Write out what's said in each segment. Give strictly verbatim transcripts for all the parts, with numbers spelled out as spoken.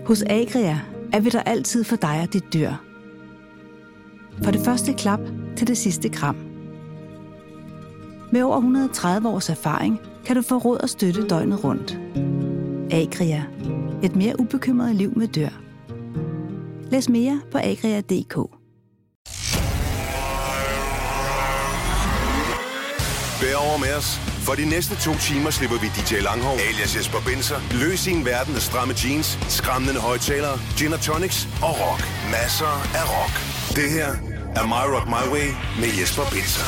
Hos Agria er vi der altid for dig og dit dyr. For det første klap til det sidste kram. Med over et hundrede og tredive års erfaring kan du få råd og støtte døgnet rundt. Agria. Et mere ubekymret liv med dyr. Læs mere på agria punktum d k. Bær over med os. For de næste to timer slipper vi D J Langhov, alias Jesper Binzer, løs i en verden af stramme jeans, skræmmende højtalere, gin og tonics og rock. Masser af rock. Det her er My Rock My Way med Jesper Binzer.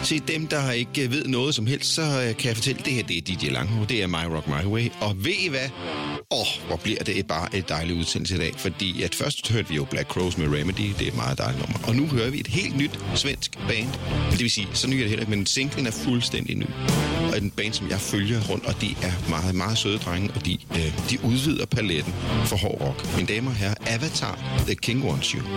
Til dem, der ikke ved noget som helst, så kan jeg fortælle, at det her det er D J Langho, det er My Rock My Way. Og ved I hvad? Åh, oh, hvor bliver det bare et dejligt udsendelse i dag. Fordi at først hørte vi jo Black Crowes med Remedy, det er et meget dejligt nummer. Og nu hører vi et helt nyt svensk band. Det vil sige, så ny er det heller ikke, men singlen er fuldstændig ny. Og en band, som jeg følger rundt, og de er meget, meget søde drenge, og de, øh, de udvider paletten for hård rock. Mine damer og herrer, Avatar, The King Wants You.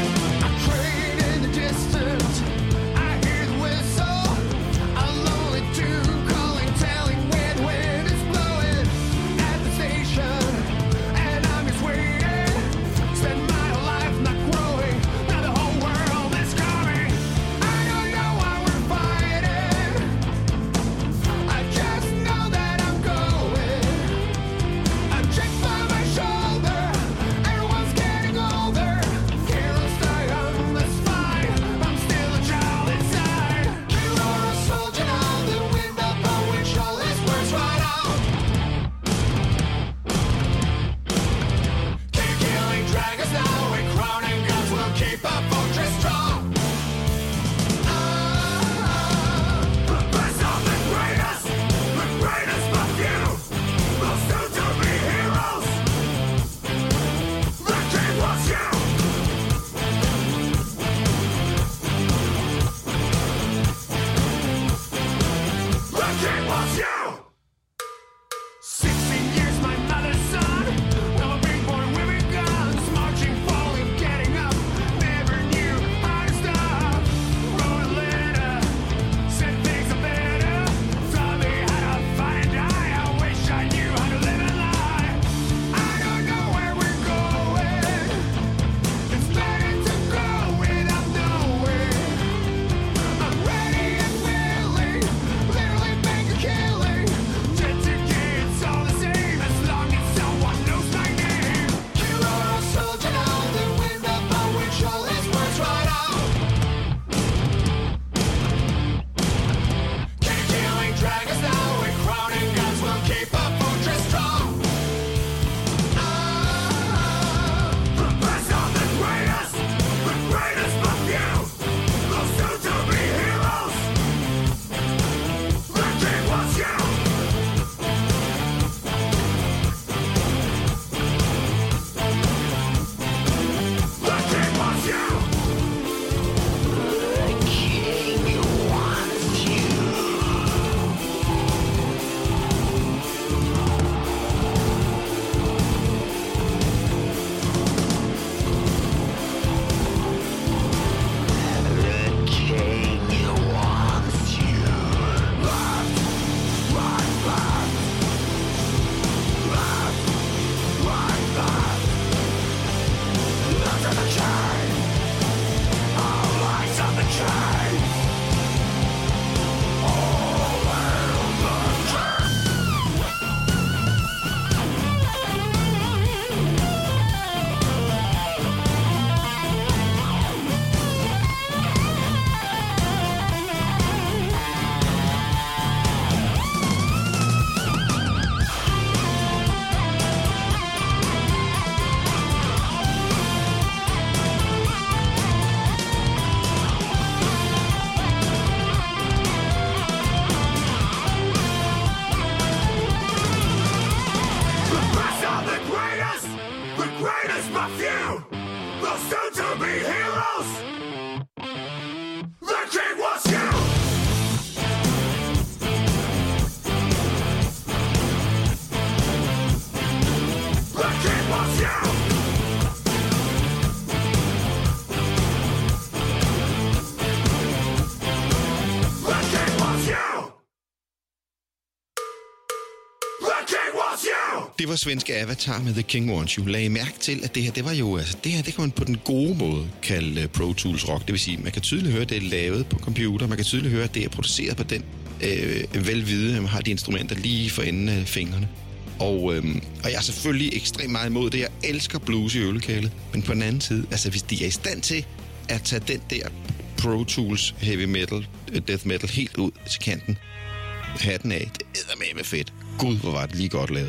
Det var svenske Avatar med The King Wants You. Lag mærke til, at det her, det var jo, altså det her, det kan man på den gode måde kalde Pro Tools rock. Det vil sige, man kan tydeligt høre, at det er lavet på computer. Man kan tydeligt høre, at det er produceret på den øh, velvide, man har de instrumenter lige for enden af fingrene. Og, øh, og jeg er selvfølgelig ekstremt meget imod det. Jeg elsker blues i øvelokalet. Men på den anden side, altså hvis de er i stand til at tage den der Pro Tools heavy metal, death metal helt ud til kanten, hatten af, det er med fedt. Gud, hvor var det lige godt lavet.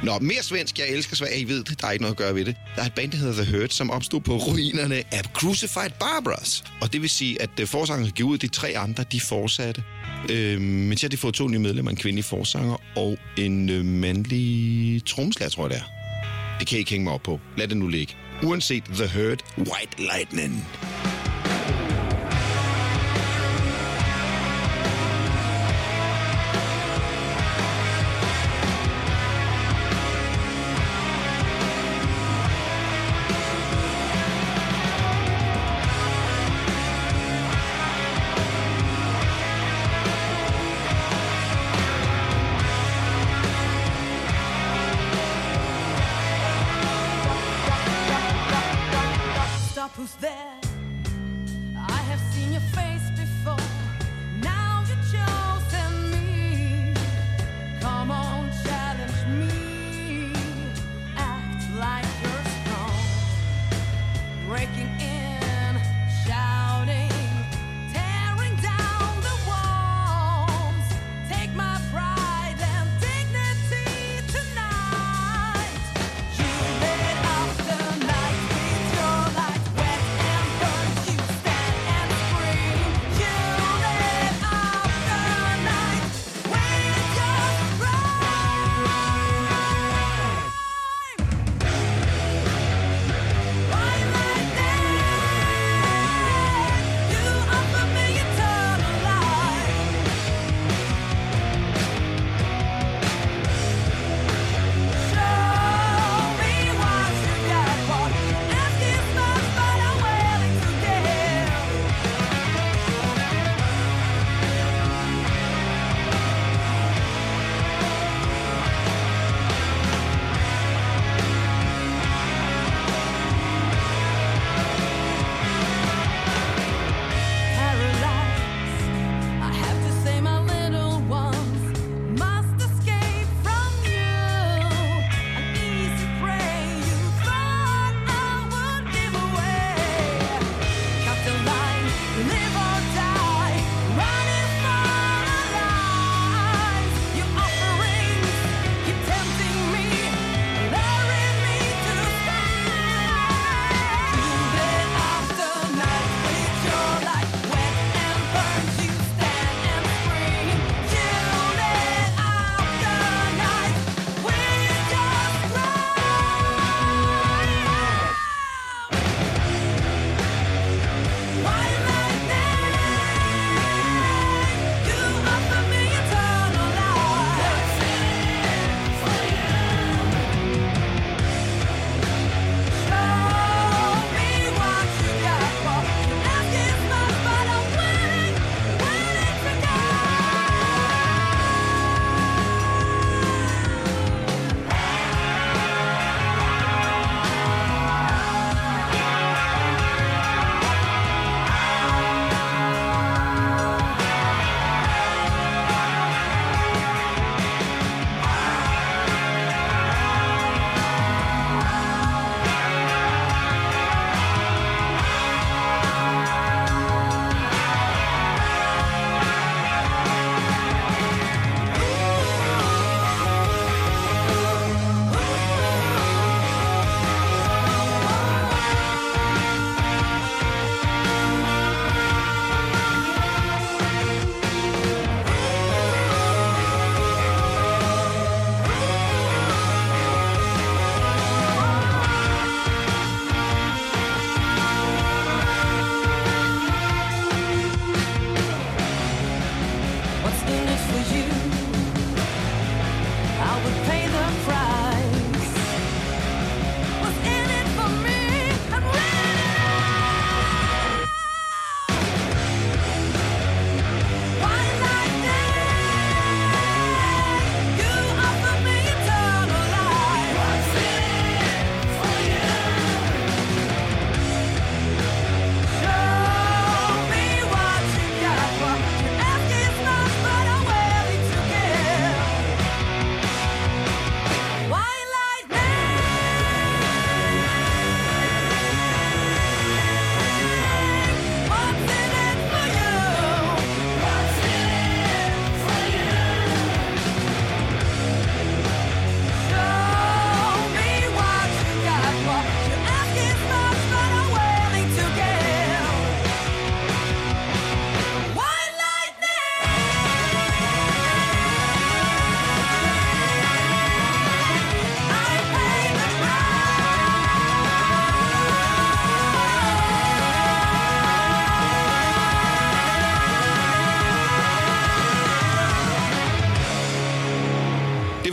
Nå, mere svensk. Jeg elsker Sverige. I ved det. Der er ikke noget at gøre ved det. Der er et band, der hedder The Hurt, som opstod på ruinerne af Crucified Barbaras. Og det vil sige, at forsangeren gik ud, de tre andre, de fortsatte. Øh, men så har de fået to nye medlemmer, en kvindelig forsanger og en øh, mandlig trommeslager, tror jeg det er. Det kan I ikke hænge mig op på. Lad det nu ligge. Uanset The Hurt, White Lightning. Who's there?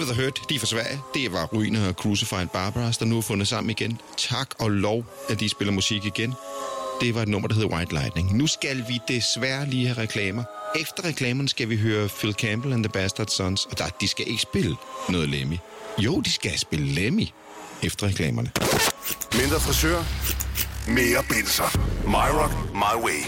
the Hurt, de er fra Sverige. Det var Ruiner og Crucified Barbaras, der nu er fundet sammen igen. Tak og lov, at de spiller musik igen. Det var et nummer, der hedder White Lightning. Nu skal vi desværre lige have reklamer. Efter reklamerne skal vi høre Phil Campbell and the Bastard Sons, og der, de skal ikke spille noget Lemmy. Jo, de skal spille Lemmy efter reklamerne. Mindre frisør, mere binser. My Rock, my way.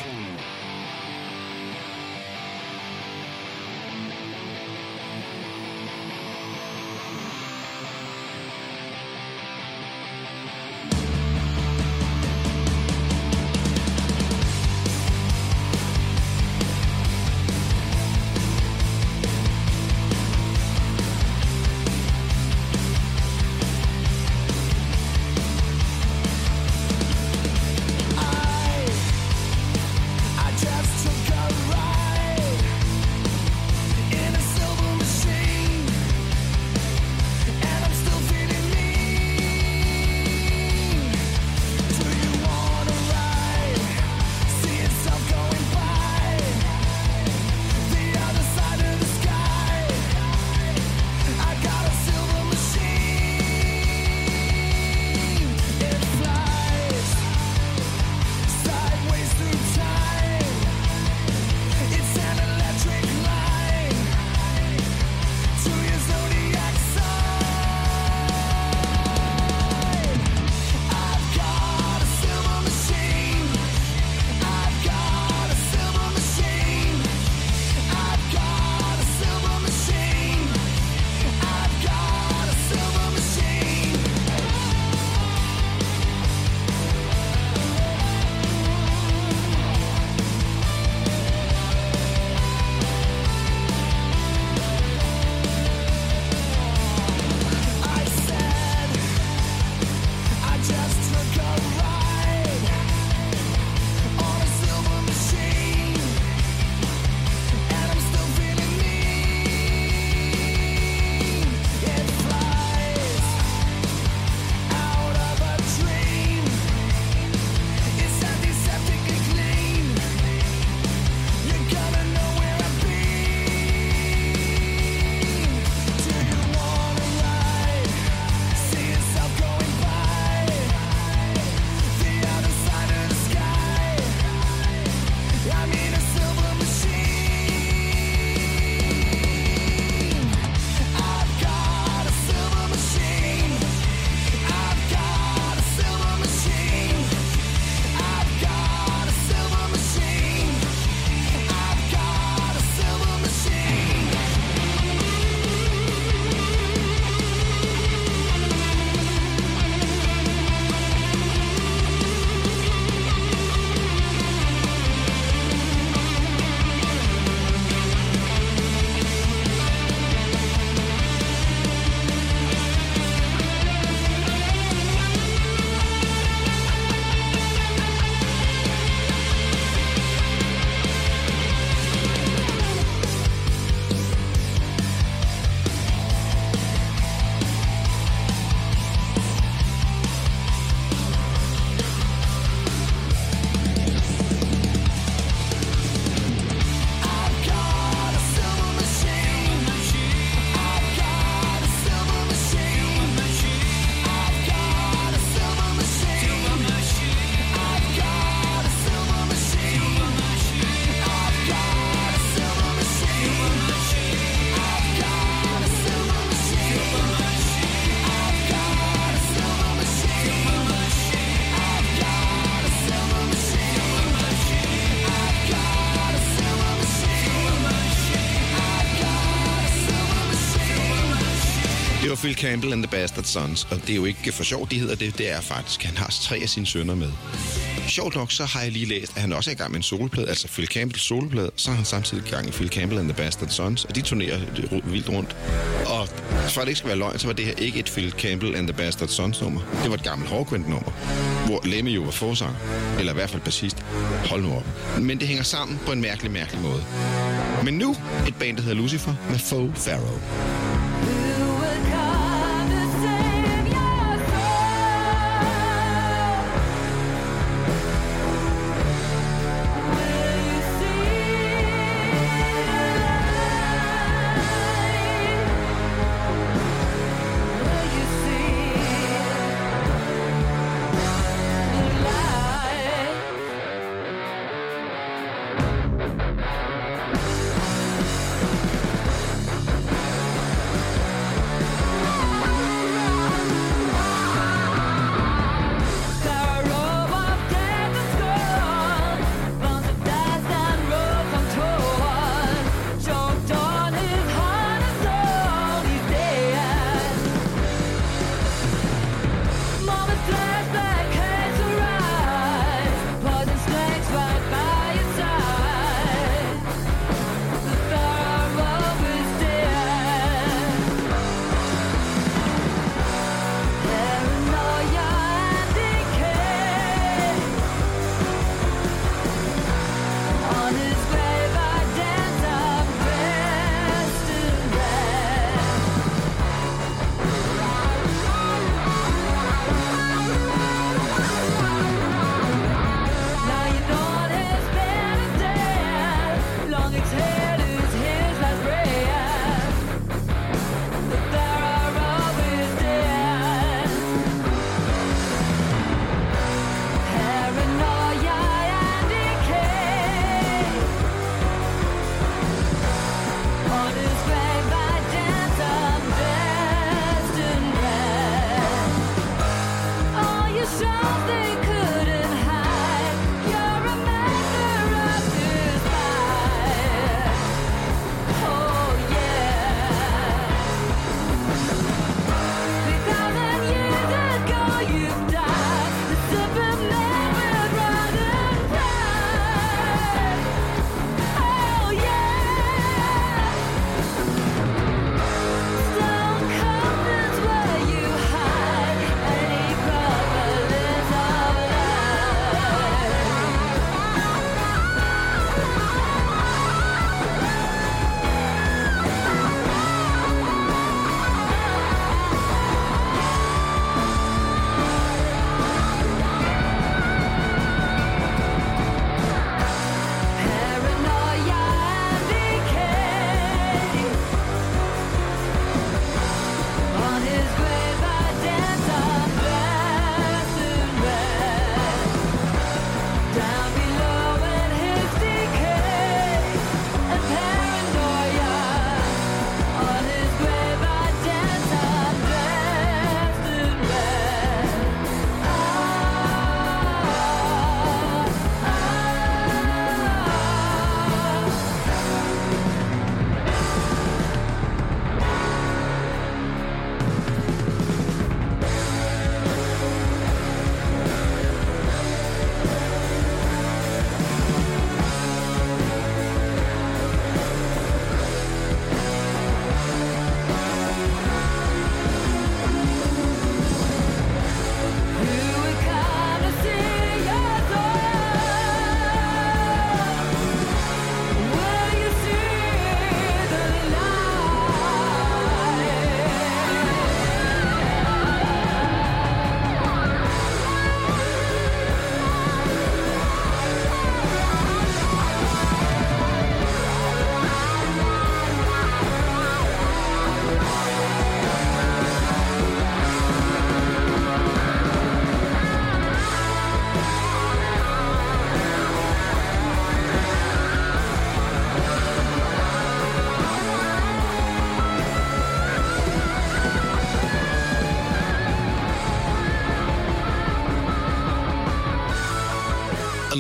var Phil Campbell and the Bastard Sons, og det er jo ikke for sjovt, de hedder det. Det er faktisk, han har tre af sine sønner med. Sjovt nok, så har jeg lige læst, at han også er i gang med en soloplade, altså Phil Campbells soloplade, så har han samtidig i gang i Phil Campbell and the Bastard Sons, og de turnerer vildt rundt. Og for at det ikke skal være løgn, så var det her ikke et Phil Campbell and the Bastard Sons nummer. Det var et gammelt Hawkwind-nummer, hvor Lemmy jo var forsanger, eller i hvert fald bassist. Hold nu op. Men det hænger sammen på en mærkelig, mærkelig måde. Men nu et band, der hedder Lucifer med Faux Pharaoh.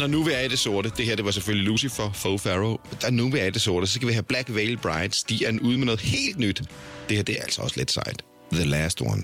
når nu vi er i det sorte, det her det var selvfølgelig Lucifer, Faux Pharaoh, da nu vi er i det sorte, så skal vi have Black Veil Brides. De er ude med noget helt nyt. Det her det er altså også lidt sejt. The Last One.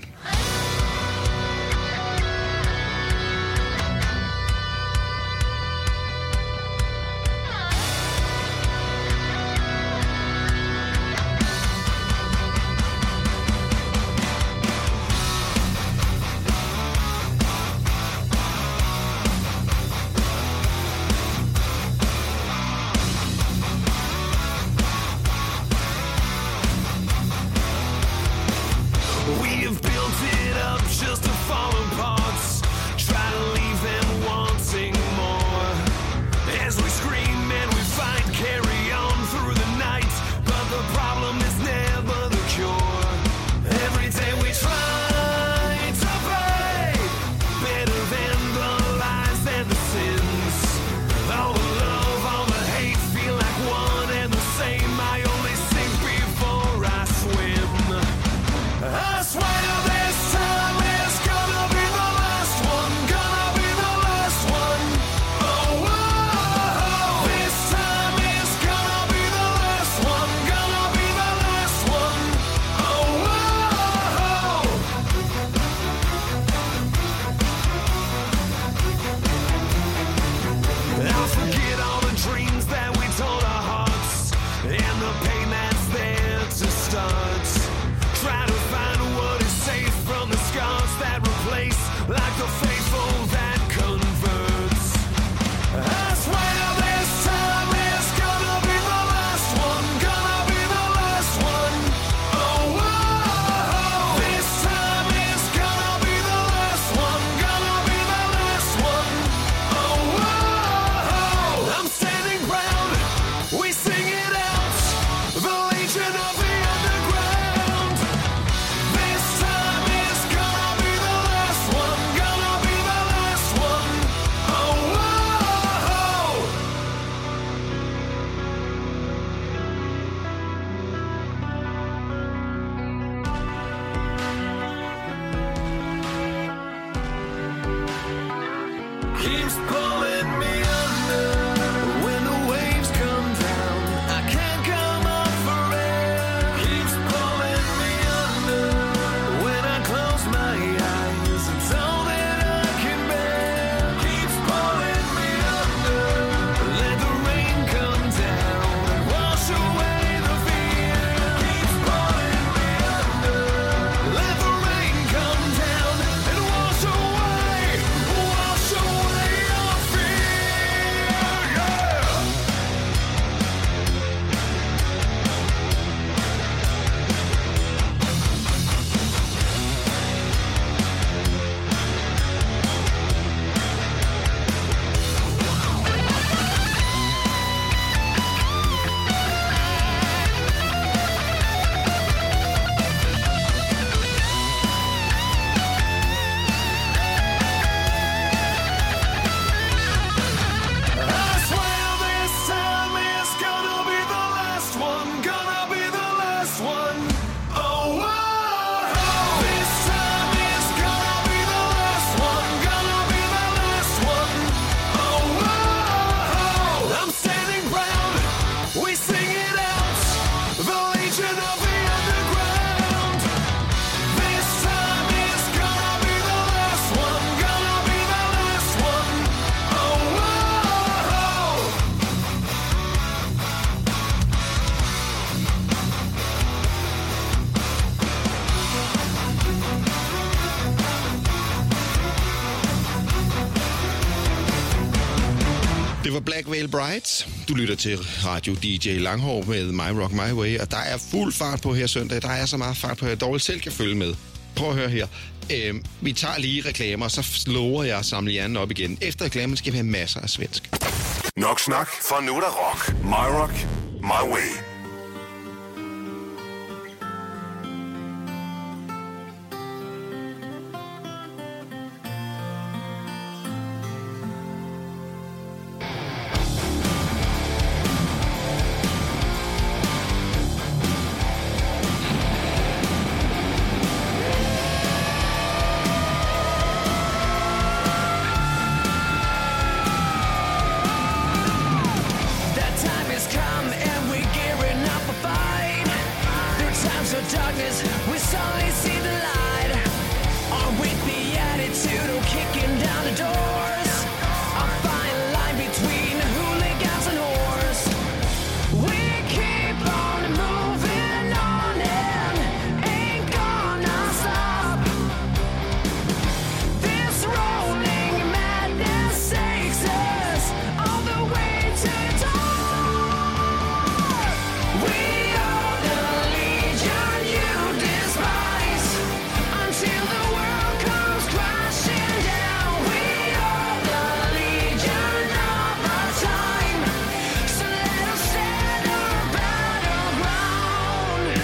Det var Black Veil Brides. Du lytter til Radio D J Langhår med My Rock My Way, og der er fuld fart på her søndag. Der er så meget fart på, at jeg dårligt selv kan følge med. Prøv at høre her. Øhm, vi tager lige reklamer, så lover jeg at samle hjernen op igen. Efter reklamen skal vi have masser af svensk. Nok snak, for nu er der rock. My Rock My Way. come and we're gearing up a fight. Through times of darkness, we suddenly see the light. Or with the attitude of kicking down the doors. A fine line between hooligans and whores. We keep on moving on and ain't gonna stop. This rolling madness takes us all the way to the top. We are the legion you despise until the world comes crashing down. We are the legion of our time, so let us stand our battleground.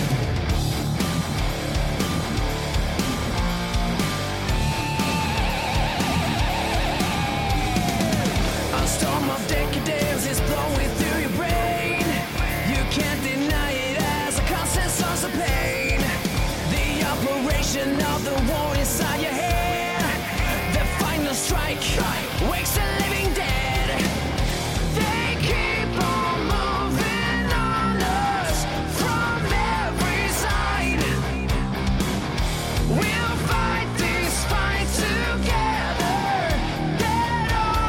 A storm of decadence is blowing through your brain. You can't deny it as a constant source of pain. The operation of the war inside your head. The final strike wakes the living dead. They keep on moving on us from every side. We'll fight this fight together, dead or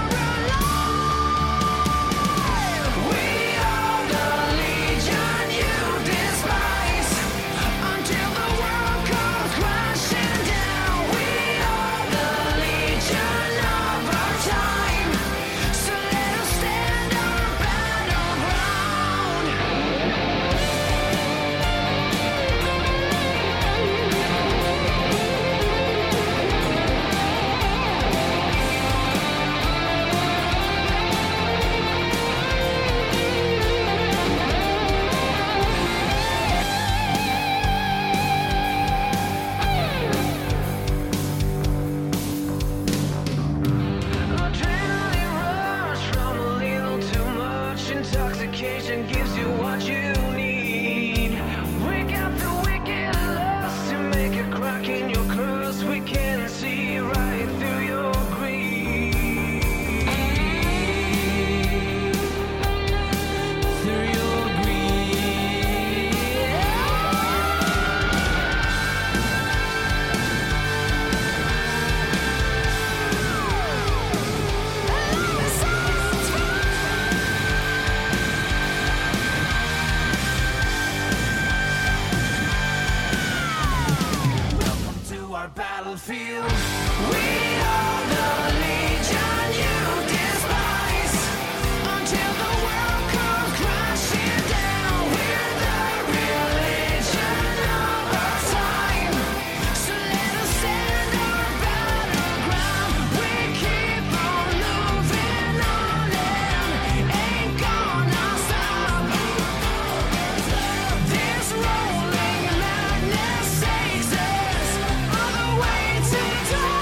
alive. We are the legion you despise until the world comes crashing down. We are the legion of our time, so let us stand our battleground. Adrenaline rush from a little too much intoxication gives you what you need. We got the wicked lust to make a crack in your curse. We can see right through your greed. Through your greed. Welcome to our battlefield. We are the legion you despise until the world comes crashing down. We're the religion of our time, so let us stand our battleground. We keep on moving on and ain't gonna stop. This rolling madness takes us all the way to the top.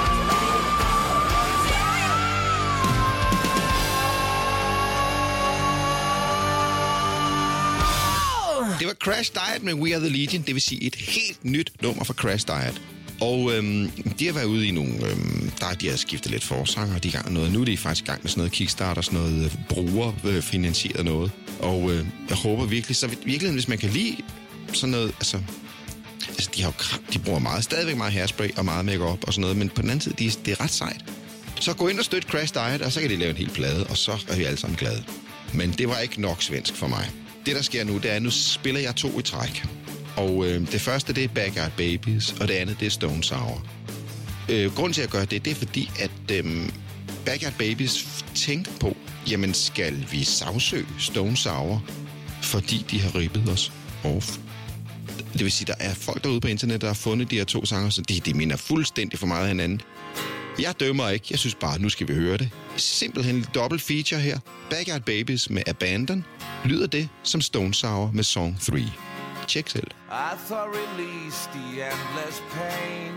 Det var Crash Diet med We Are The Legion, det vil sige et helt nyt nummer fra Crash Diet. Og øhm, de har været ude i nogle... Øhm, der de har skiftet lidt forsanger, og de er i gang med noget. Nu er de faktisk i gang med sådan noget Kickstarter, sådan noget øh, brugerfinansieret noget. Og øh, jeg håber virkelig, så virkelig, hvis man kan lide sådan noget... Altså, altså de, har jo, kram- de bruger meget, stadigvæk meget hairspray og meget makeup og sådan noget, men på den anden side, de, det er ret sejt. Så gå ind og støt Crash Diet, og så kan de lave en hel plade, og så er vi alle sammen glade. Men det var ikke nok svensk for mig. Det, der sker nu, det er, at nu spiller jeg to i træk. Og øh, det første, det er Backyard Babies, og det andet, det er Stone Sour. Øh, grunden til at gøre det, det er fordi, at øh, Backyard Babies tænker på, jamen skal vi sagsøge Stone Sour, fordi de har rippet os off. Det vil sige, der er folk derude på internettet, der har fundet de her to sanger, så de, de minder fuldstændig for meget af hinanden. Jeg dømmer ikke. Jeg synes bare, nu skal vi høre det. Simpelthen en dobbelt feature her. Backyard Babies med Abandon. Lyder det som Stone Sour med Song tre. Tjek selv. I thought release the endless pain.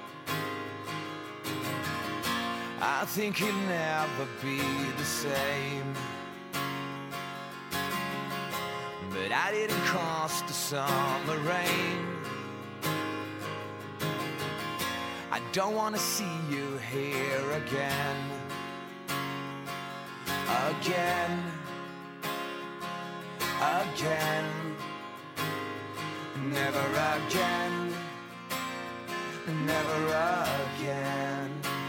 I think he'll never be the same. But I didn't cause the summer rain. I don't wanna see you here again. Again. again, never again, never again.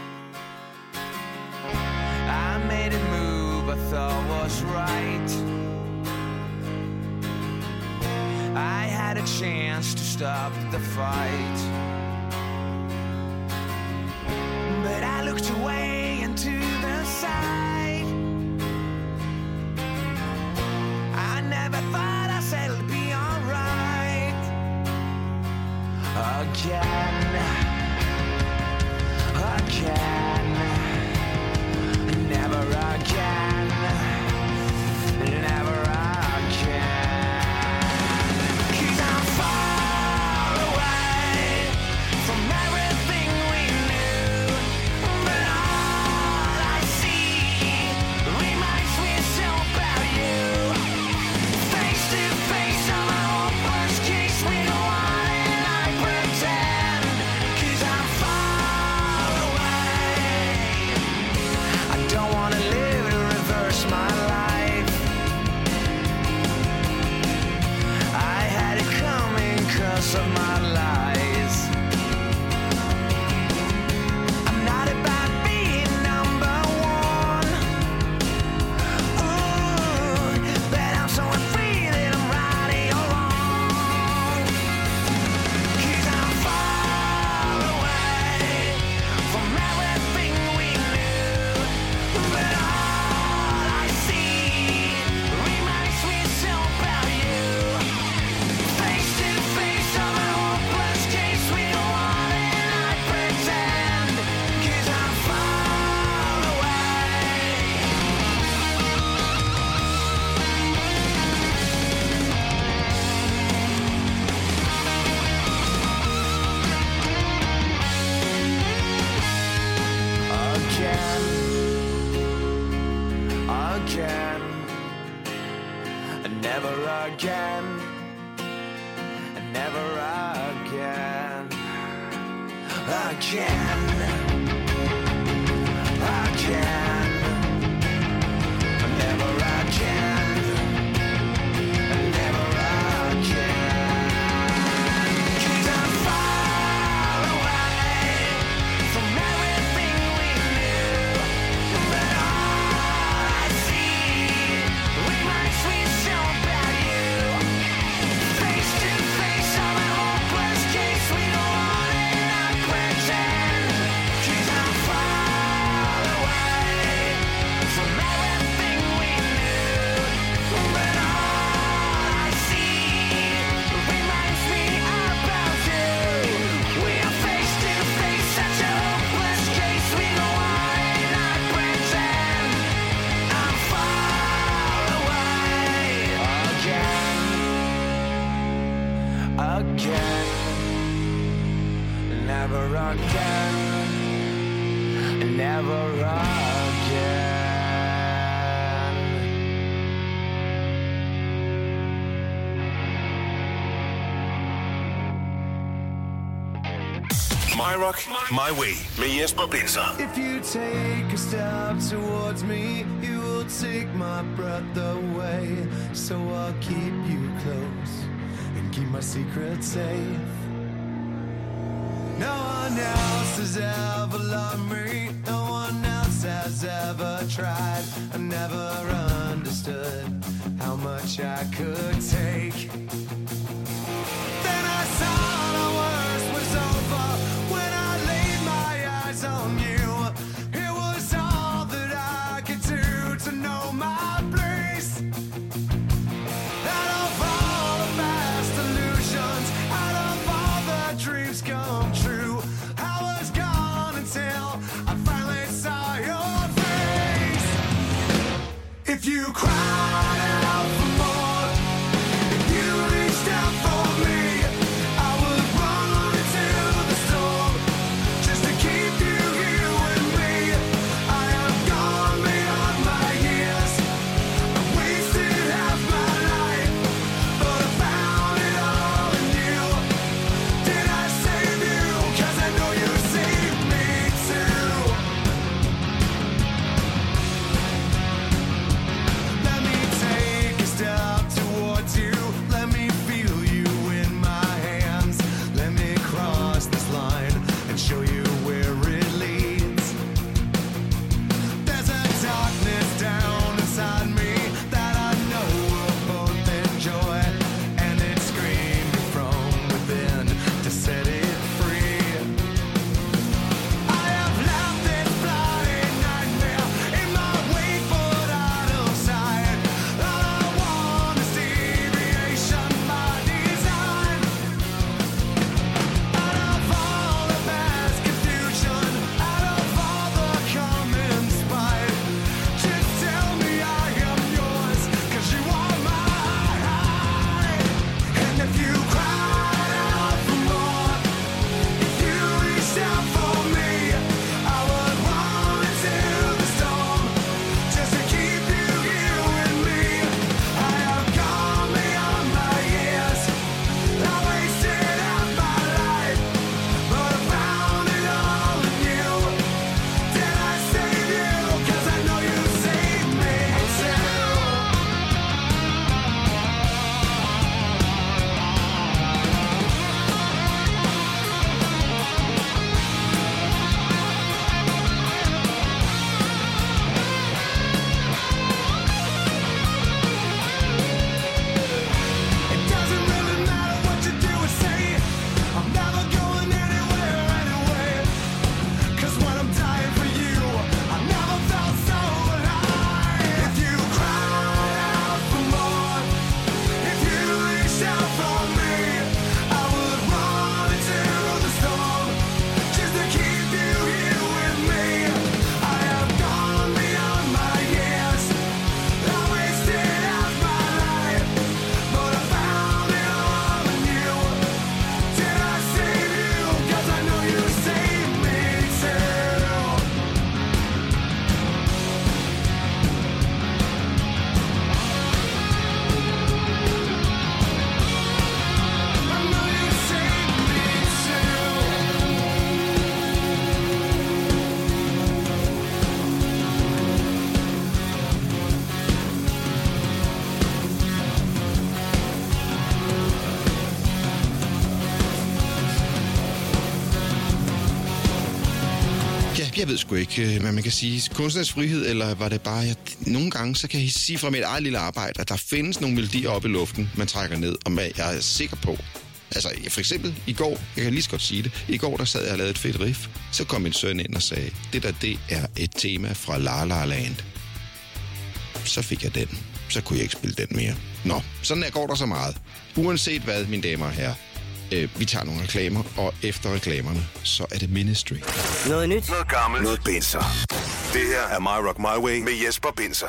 I made a move I thought was right. I had a chance to stop the fight, but I looked away and to the side. I never thought I said it'd be alright. Again, again, never again, never again. 'Cause I'm far away from everything we knew, but all I see reminds me so about you. Face to face on my hopeless case, we go on and I pretend. 'Cause I'm far away. I don't wanna live to reverse my life. I had it coming 'cause of my lies. I'm not about being number one. Ooh, but I'm so afraid that I'm right or you're wrong. 'Cause I'm far away from everything we knew, but all I see reminds me so about you. Face to face on a hopeless case, we go on and I pretend. 'Cause I'm far away. Again, again, never again, never again, again, again, never again, never again. 'Cause I'm far away from everything we knew, but all I see reminds me so about you. Face to face on a hopeless case, we go on and I pretend. 'Cause I'm far away from everything we knew, but all I see reminds me about you. We are face to face, such a hopeless case, we go on and I pretend. I'm far away again, again, never again, never again. My Rock, My Way med Jesper Binzer. If you take a step towards me, you will take my breath away. So I'll keep you close and keep my secret safe. No one else has ever loved me. No one else has ever tried. I never understood how much I could take. Then I saw the worst was over when I laid my eyes on you. It was all that I could do to know my place. Out of all the past illusions, out of all the dreams come true, I was gone until I finally saw your face. If you cried out for more, if you reached jeg ved sgu ikke, hvad man kan sige. Kunstnerisk frihed, eller var det bare... Jeg, nogle gange, så kan jeg sige fra mit eget lille arbejde, at der findes nogle melodier oppe i luften, man trækker ned, og jeg er sikker på. Altså, for eksempel i går, jeg kan lige så godt sige det, i går, der sad jeg og lavede et fedt riff. Så kom min søn ind og sagde, det der, det er et tema fra La La Land. Så fik jeg den. Så kunne jeg ikke spille den mere. Nå, sådan er går der så meget. Uanset hvad, mine damer og herrer. Øh, vi tager nogle reklamer, og efter reklamerne, så er det Ministry. Noget nyt. Noget gammelt. Noget Binzer. Det her er My Rock My Way med Jesper Binzer.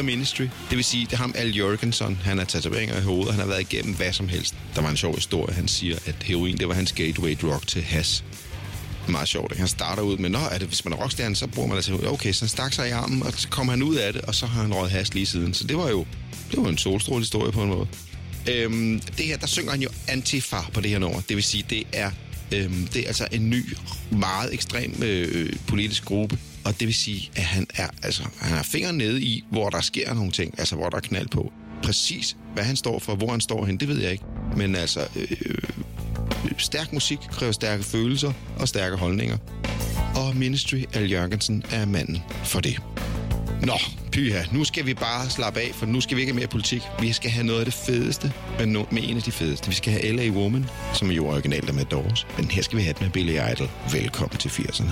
Ministry. Det vil sige, det er ham, Al Jørgensen. Han har tatoveringer i hovedet, han har været igennem hvad som helst. Der var en sjov historie. Han siger, at heroin, det var hans gateway drug til hash. Meget sjovt, ikke? Han starter ud med, nå, er det, hvis man er rockstjerne, så bruger man altså, okay, så han stak sig i armen, og så kommer han ud af det, og så har han røget hash lige siden. Så det var jo, det var en solstråle historie på en måde. Øhm, det her, der synger han jo Antifa på det her nummer. Det vil sige, det er, øhm, det er altså en ny, meget ekstrem øh, politisk gruppe. Og det vil sige, at han er, altså, han har fingeren nede i, hvor der sker nogle ting, altså hvor der er knald på. Præcis, hvad han står for, hvor han står hen, det ved jeg ikke. Men altså, øh, stærk musik kræver stærke følelser og stærke holdninger. Og Ministry, Al Jørgensen, er manden for det. Nå, pyha, nu skal vi bare slappe af, for nu skal vi ikke have mere politik. Vi skal have noget af det fedeste, men no, med en af de fedeste. Vi skal have L A Woman, som er jo originalt med Doors. Men her skal vi have det med Billy Idol. Velkommen til firserne.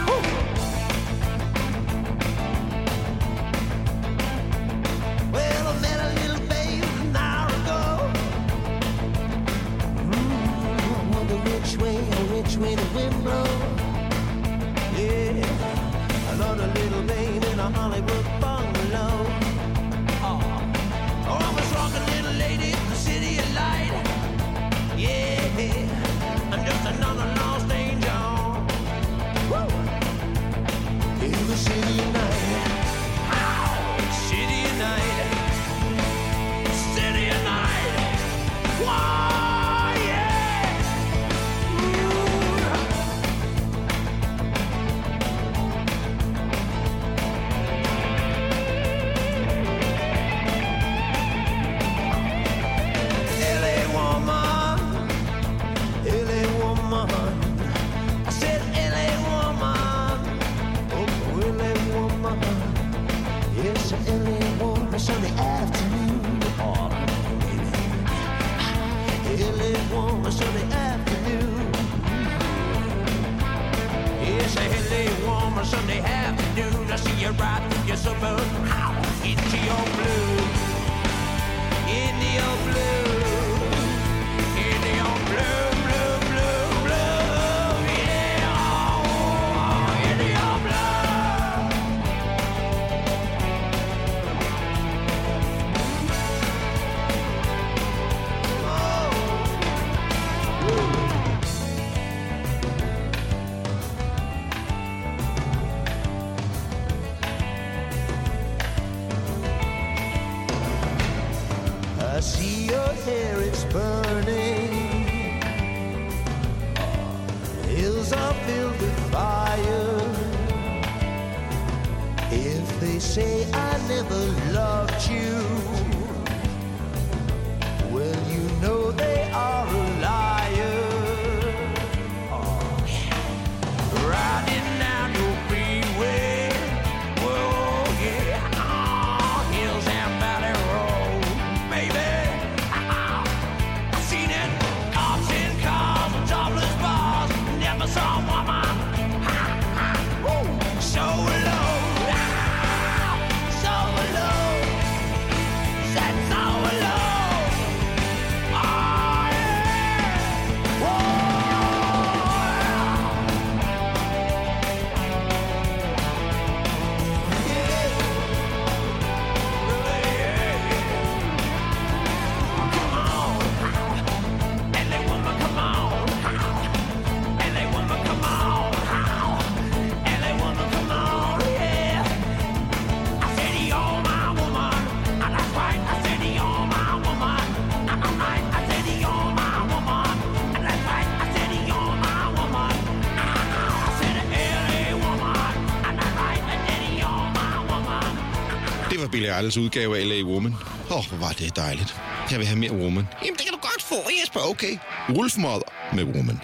Billy Idols udgave af L A Woman. Åh, oh, hvor var det dejligt. Jeg vil have mere Woman. Jamen, det kan du godt få, Jesper. Okay. Wolfmother med Woman.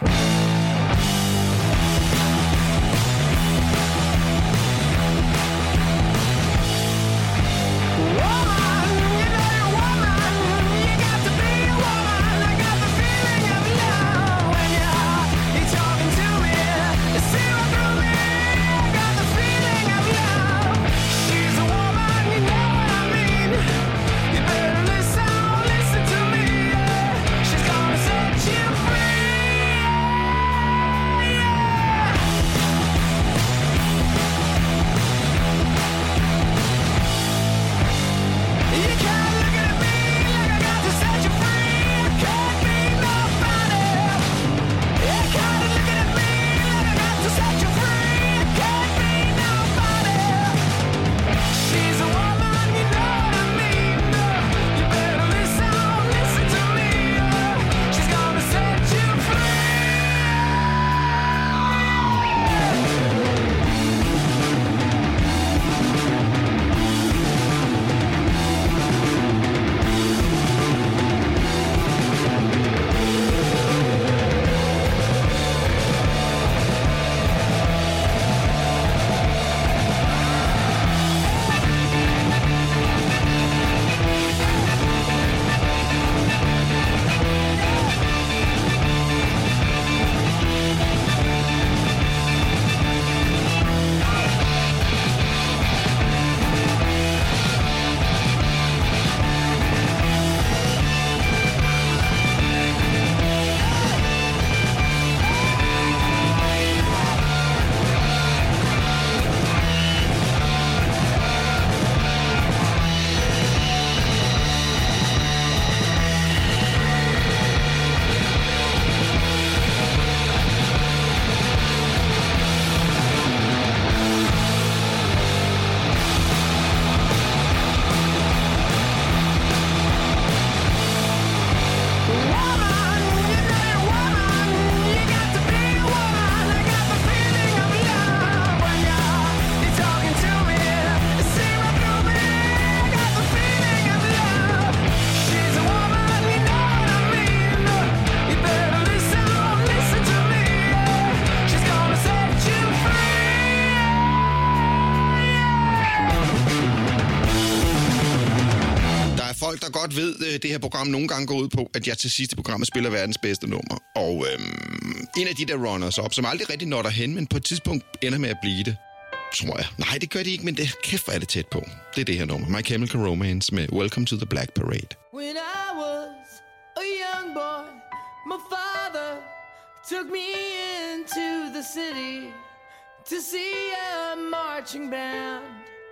godt ved, øh, det her program nogle gange går ud på, at jeg til sidste program spiller verdens bedste nummer. Og øhm, en af de der runners op, som aldrig rigtig når derhen, men på et tidspunkt ender med at blive det, tror jeg. Nej, det gør de ikke, men det kæft, hvor er det tæt på. Det er det her nummer. My Chemical Romance med Welcome to the Black Parade. When I was a young boy, my father took me into the city to see a marching band.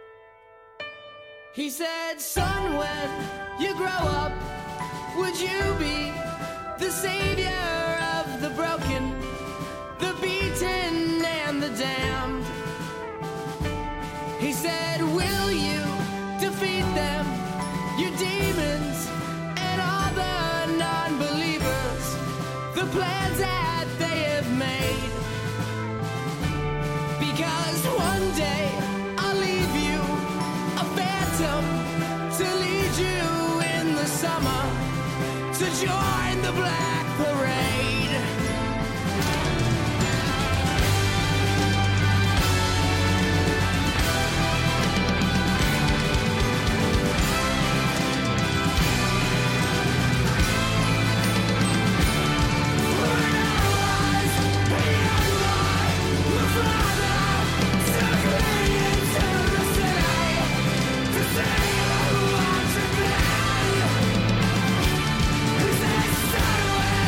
He said, son, when you grow up, would you be the savior of the broken, the beaten, and the damned? He said, will you defeat them, your demons, and all the non-believers, the plans that they have made? Because one day I'll leave you a phantom to lead you in the summer to join the Black Parade. Son,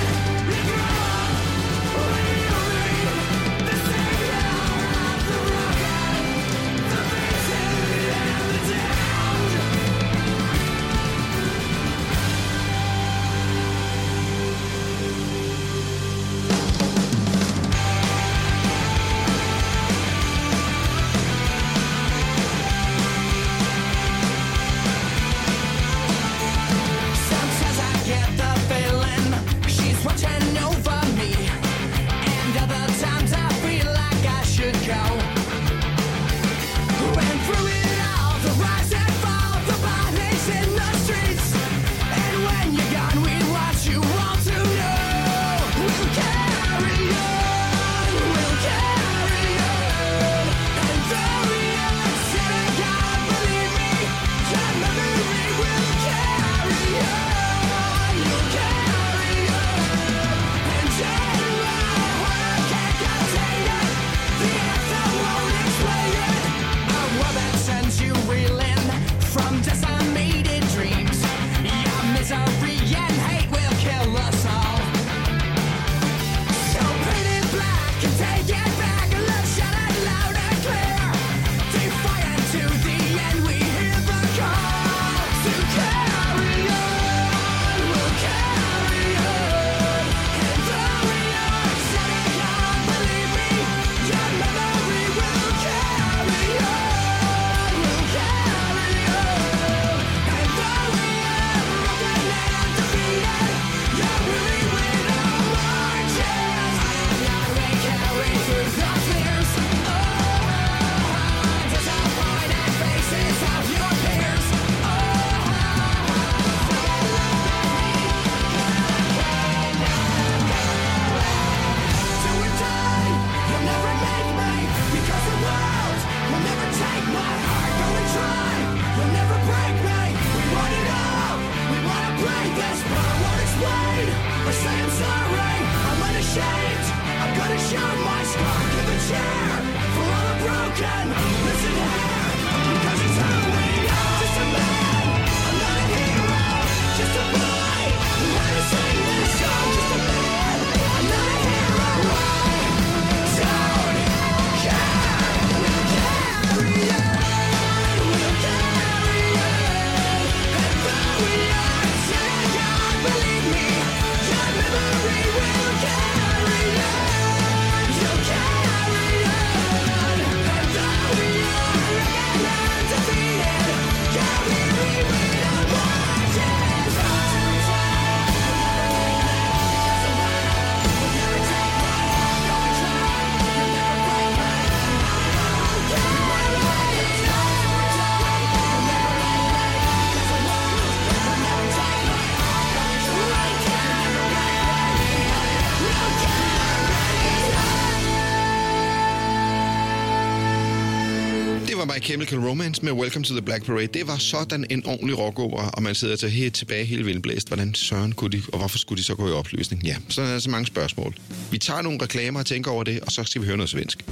My Chemical Romance med Welcome to the Black Parade. Det var sådan en ordentlig rockopera, og man sidder til helt tilbage helt vildblæst. Hvordan søren kunne de, og hvorfor skulle de så gå i opløsning? Ja, så er der så mange spørgsmål. Vi tager nogle reklamer og tænker over det, og så skal vi høre noget svensk.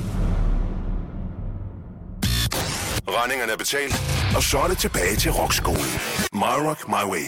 Regningerne er betalt, og så er det tilbage til rockskolen. My Rock, My Way.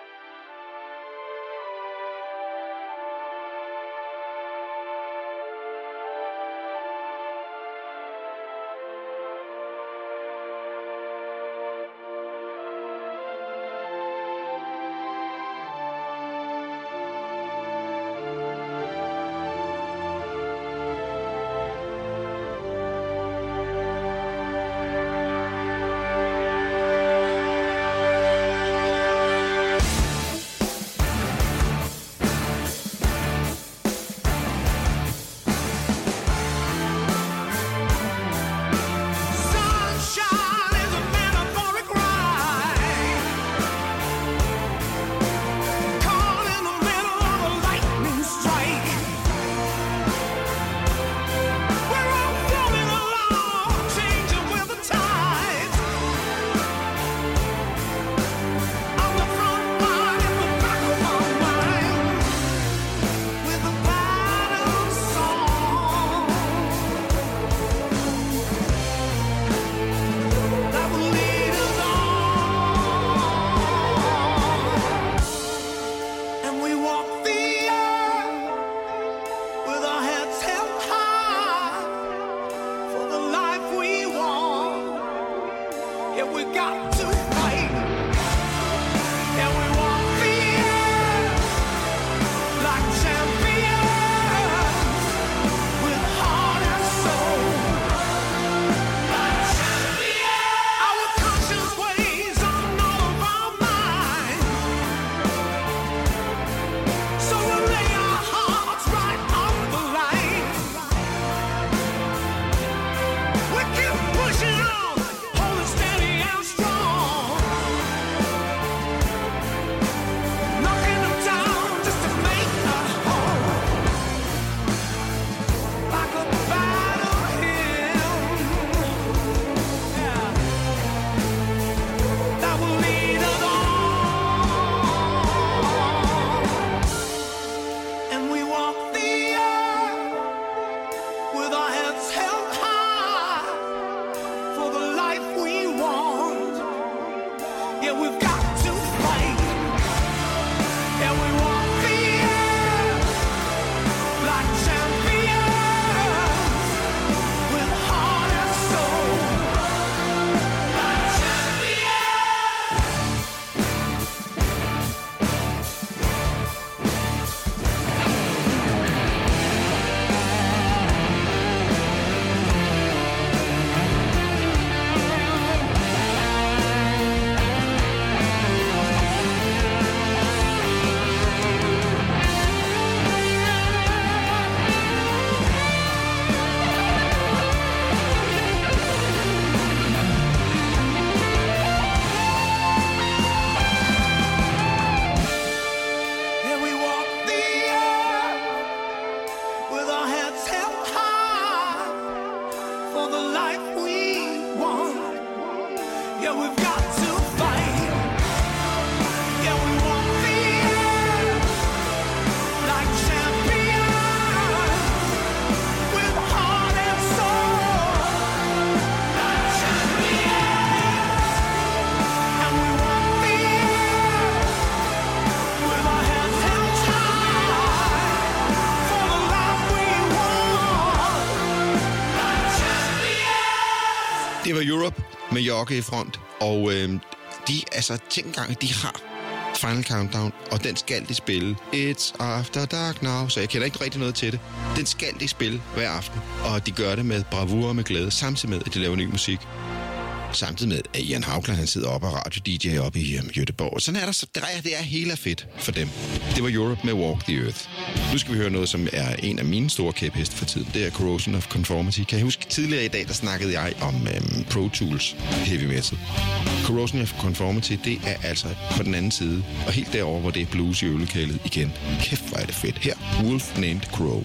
Det var Europe med Jokke i front, og øh, de, altså, tænk engang, de har Final Countdown, og den skal de spille. It's after dark now, så jeg kender ikke rigtig noget til det. Den skal de spille hver aften, og de gør det med bravur og med glæde, samtidig med, at de laver ny musik. Samtidig med, at Ian Haugland, han sidder oppe og radio-D J oppe i um, Göteborg. Sådan er der, så det er, det er helt af fedt for dem. Det var Europe med Walk the Earth. Nu skal vi høre noget, som er en af mine store kæpheste for tiden. Det er Corrosion of Conformity. Kan jeg huske, tidligere i dag, der snakkede jeg om um, Pro Tools heavy metal. Corrosion of Conformity, det er altså på den anden side, og helt derovre, hvor det er blues i ølekældet igen. Kæft, hvor er det fedt. Her, Wolf Named Crow.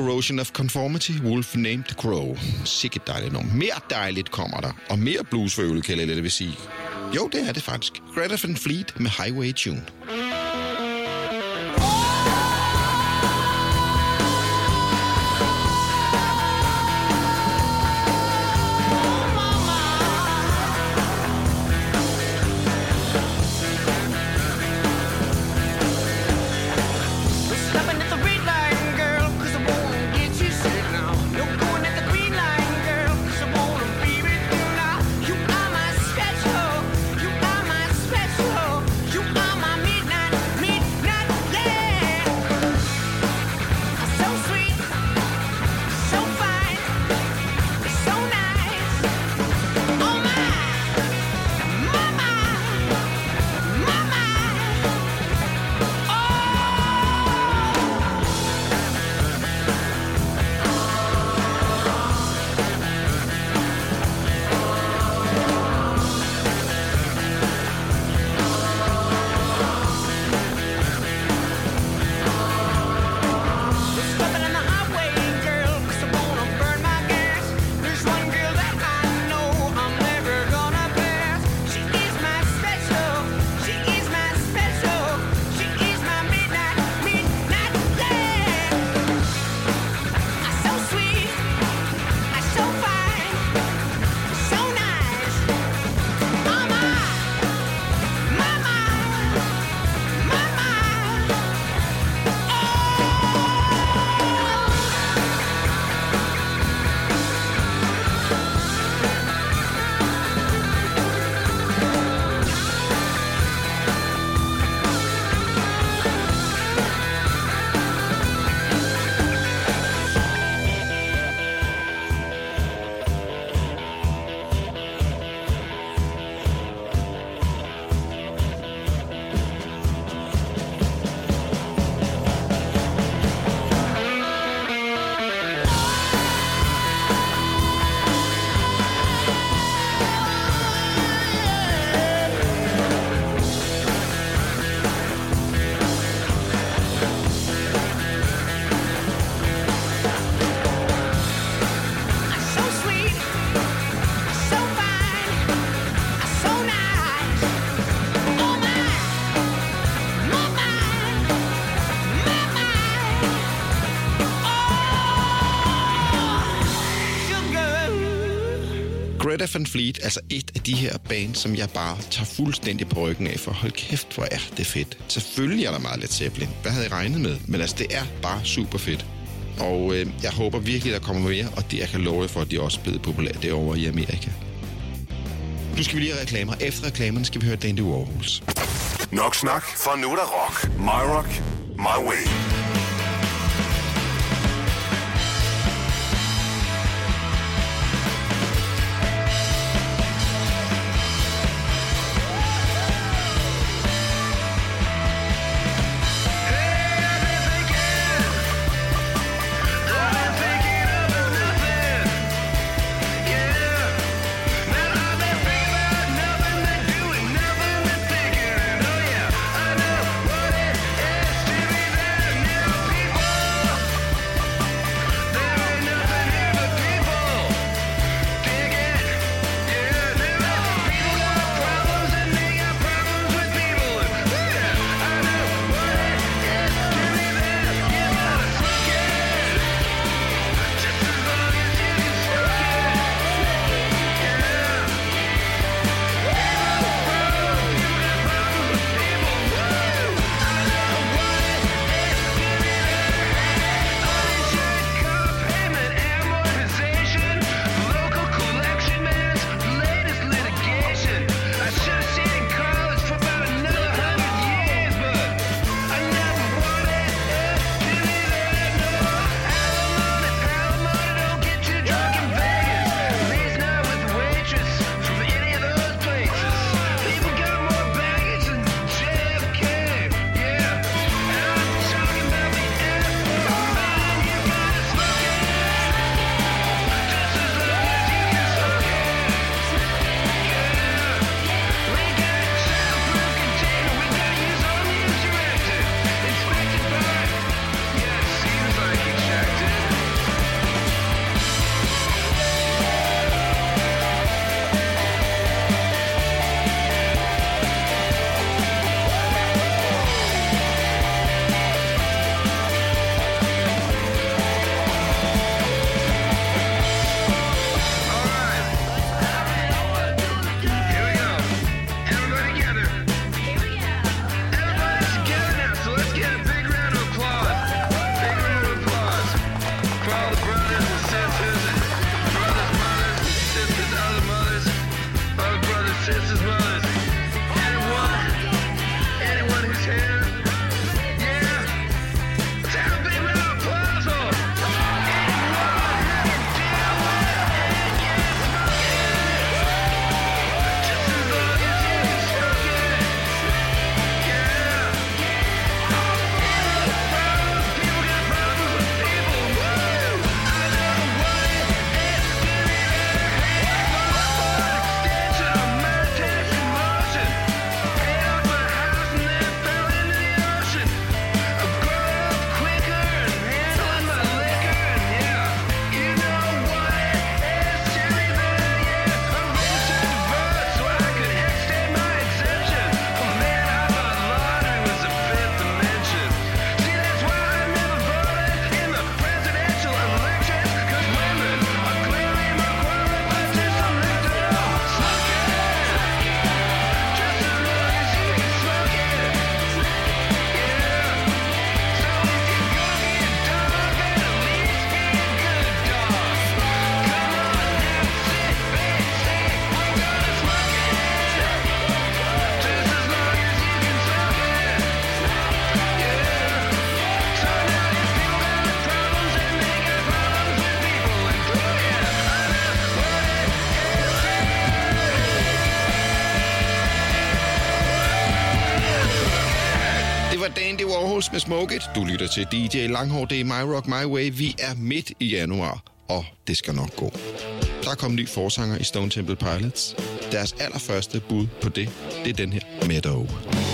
Corrosion of Conformity, Wolf Named Crow. Sikkert dejligt nummer. Mere dejligt kommer der, og mere bluesfølge, kan jeg lidt vil sige. Jo, det er det faktisk. Greta Van Fleet med Highway Tune. Greta Van Fleet, altså et af de her bands, som jeg bare tager fuldstændig på ryggen af, for hold kæft, hvor er det fedt. Selvfølgelig er der meget Led Zeppelin. Hvad havde jeg regnet med? Men altså, det er bare super fedt. Og øh, jeg håber virkelig, der kommer mere, og det jeg kan love for, at de er også blevet populære derovre i Amerika. Nu skal vi lige have reklamer. Efter reklamerne skal vi høre Dandy Warhols. Nok snak, for nu er der rock. My rock, my way. Nothing Det var Dandy Warhols med Smoke It. Du lytter til D J Langhår. Det er My Rock My Way. Vi er midt i januar, og det skal nok gå. Der er kommet ny forsanger i Stone Temple Pilots. Deres allerførste bud på det, det er den her Meadow.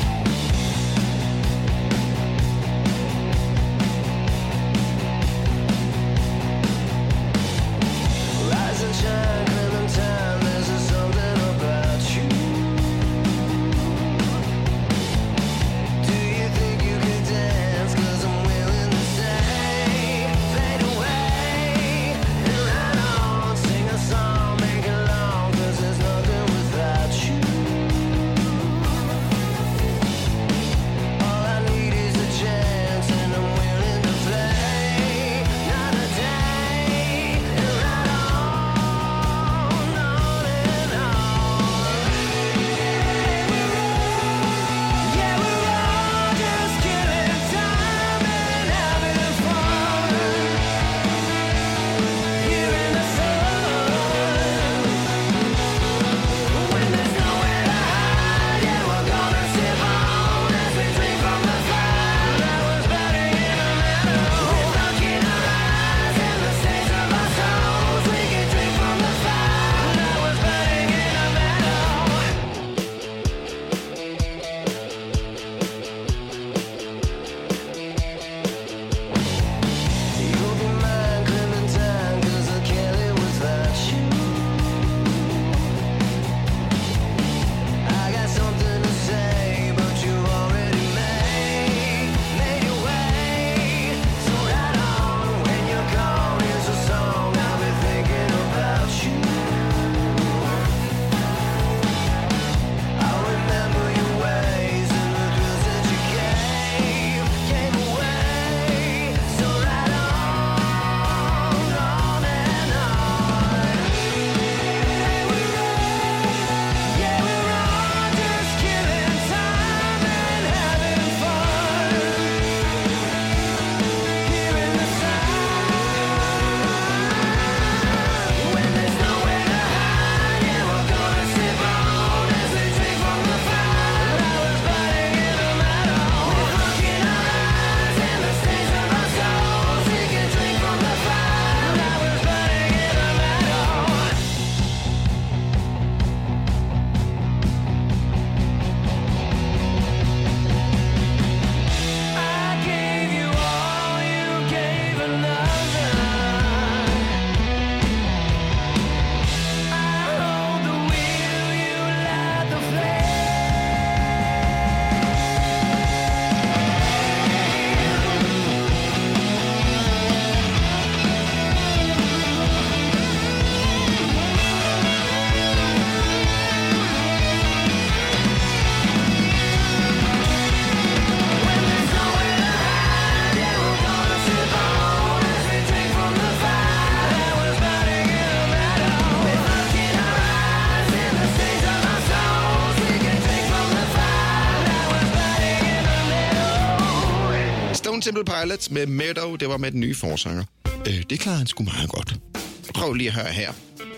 Stone Temple Pilots med Meadow, det var med den nye forsanger. Øh, det klarede han sgu meget godt. Prøv lige at høre her.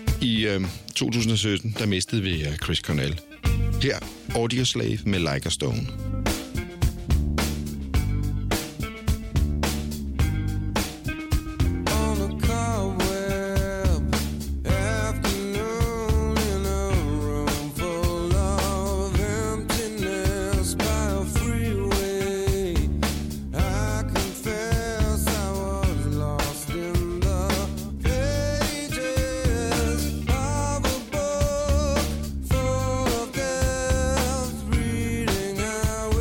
I øh, to tusind og sytten, der mistede vi uh, Chris Cornell. Her, Audioslave med Like a Stone. Reading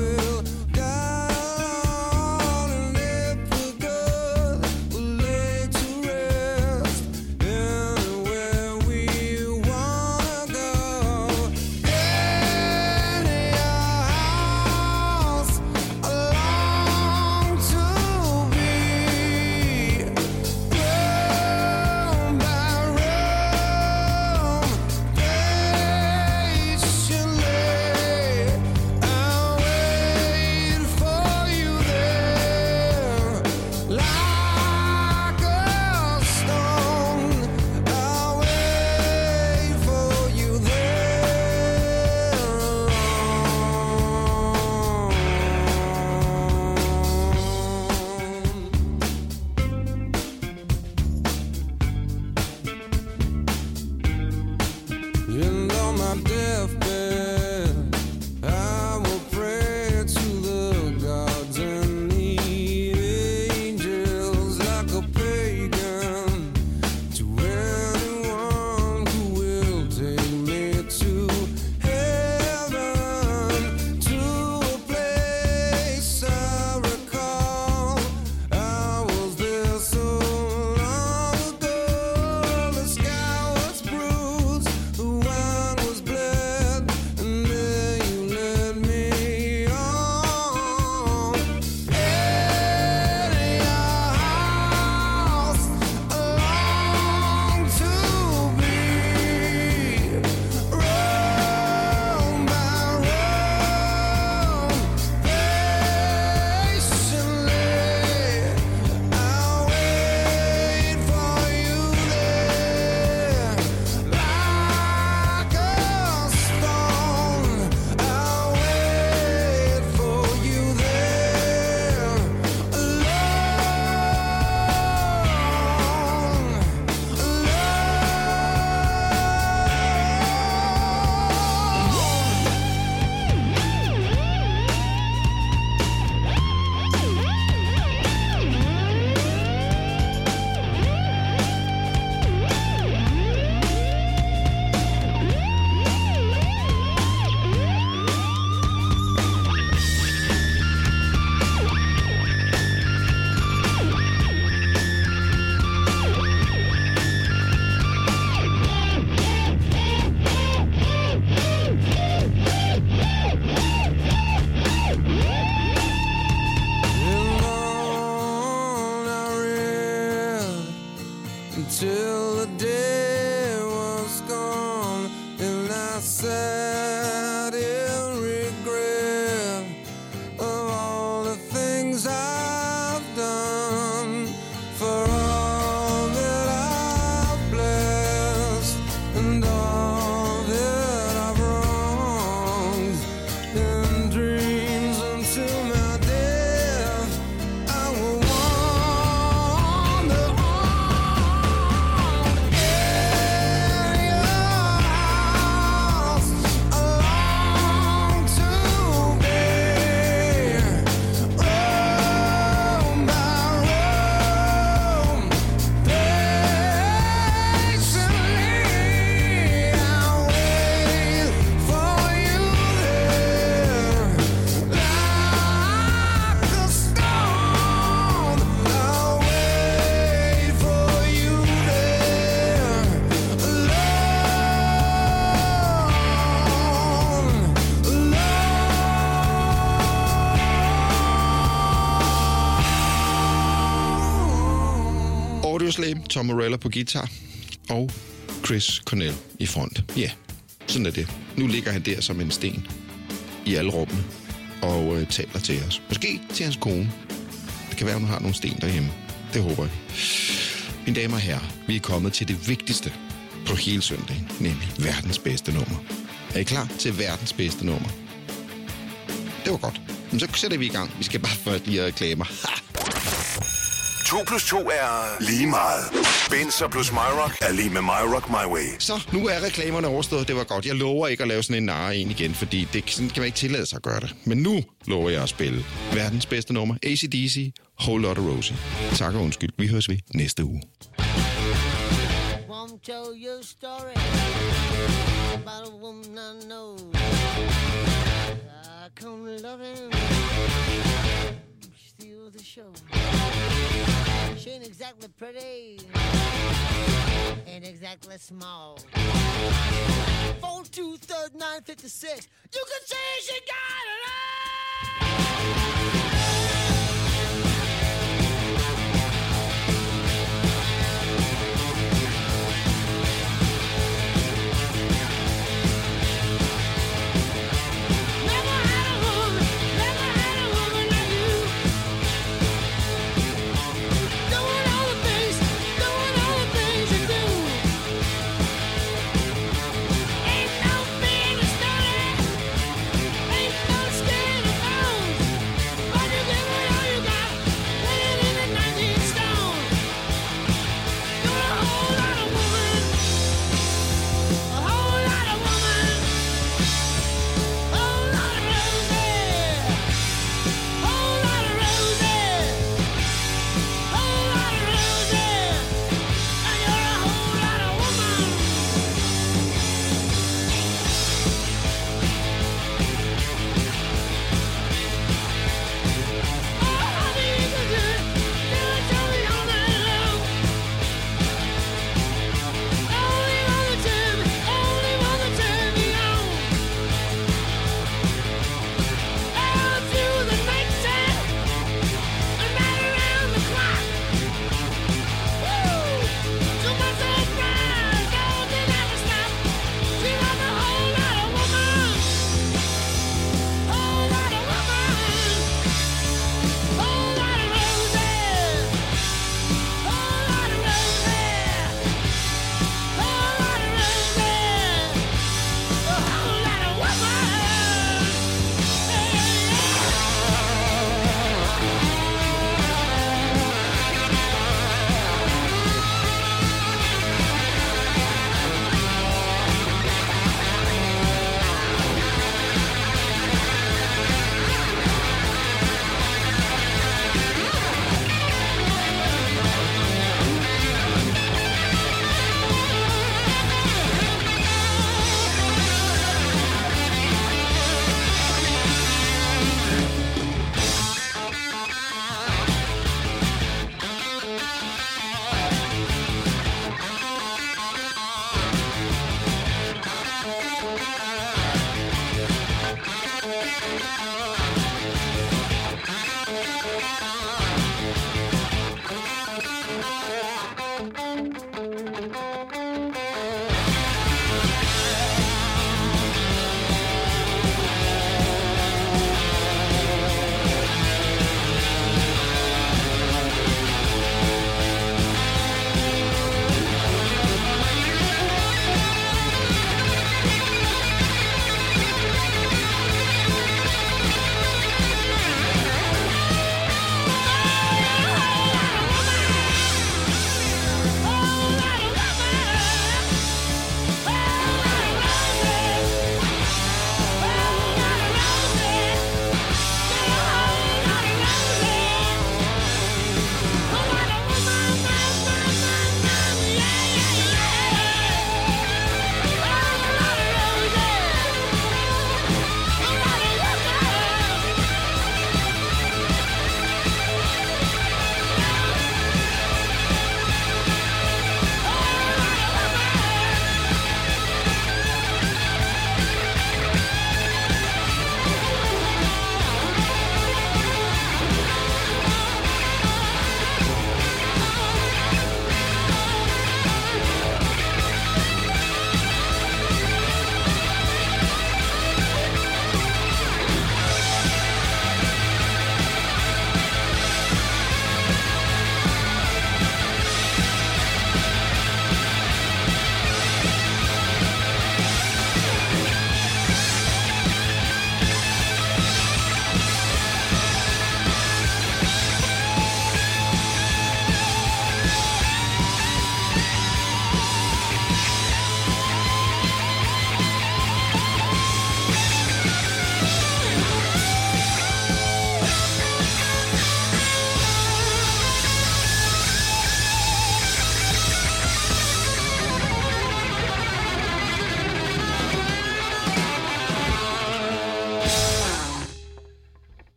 Audioslave, Tom Morello på guitar og Chris Cornell i front. Ja, yeah, sådan er det. Nu ligger han der som en sten i alle rummene og øh, taler til os. Måske til hans kone. Det kan være, at hun har nogle sten derhjemme. Det håber jeg. Mine damer og herrer, vi er kommet til det vigtigste på hele søndagen, nemlig verdens bedste nummer. Er I klar til verdens bedste nummer? Det var godt. Men så sætter vi i gang. Vi skal bare først lige have reklamer. to plus to er lige meget. Benzer plus MyRock er lige med MyRock My Way. Så, nu er reklamerne overstået. Det var godt. Jeg lover ikke at lave sådan en narre en igen, fordi det, sådan kan man ikke tillade sig at gøre det. Men nu lover jeg at spille verdens bedste nummer. A C D C, Whole Lotta Rosie. Tak og undskyld. Vi høres ved næste uge. Won't tell you a story about a woman I know. I come loving, steal the show. She ain't exactly pretty, ain't exactly small. Four two third nine fifty six. You can say she got it.